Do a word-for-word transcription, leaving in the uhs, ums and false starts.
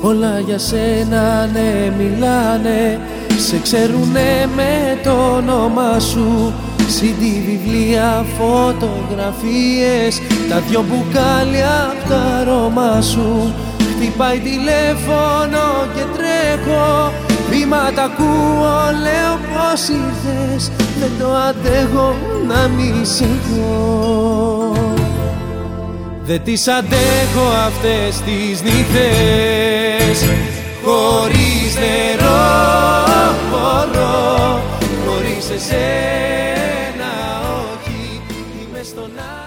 Όλα για σένα ναι μιλάνε, σε ξέρουνε με το όνομα σου. σι ντι, βιβλία, φωτογραφίες, τα δυο μπουκάλια απ' τα αρώμα σου. Χτυπάει τηλέφωνο και τρέχω, βήματα ακούω, λέω πως ήρθες. Δεν το αντέχω να μη σε δω. Δεν τις αντέχω αυτές τις νύχτες, χωρίς νερό μπορώ, χωρίς εσένα όχι, είμαι στον